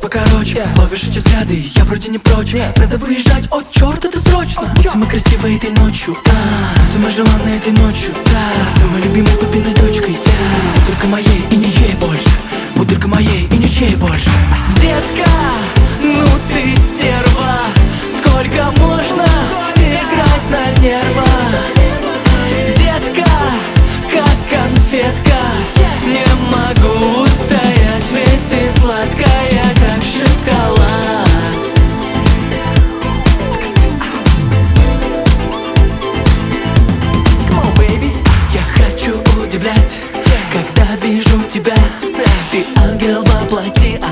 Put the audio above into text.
покороче. Ловишь эти взгляды, я вроде не прочь. Надо выезжать, о черт, это срочно. Самой красивой этой ночью, самой желанной этой ночью, самой любимой папиной дочкой. Только моей и ничьей больше. Будь только моей и ничьей больше. Детка, ну ты стерва. Сколько можно играть на нервах? Детка, как конфетка. Не могу устоять, ведь ты сладкая, как шоколад. Come on, baby. Я хочу удивлять, когда вижу тебя. Ты ангел во плоти,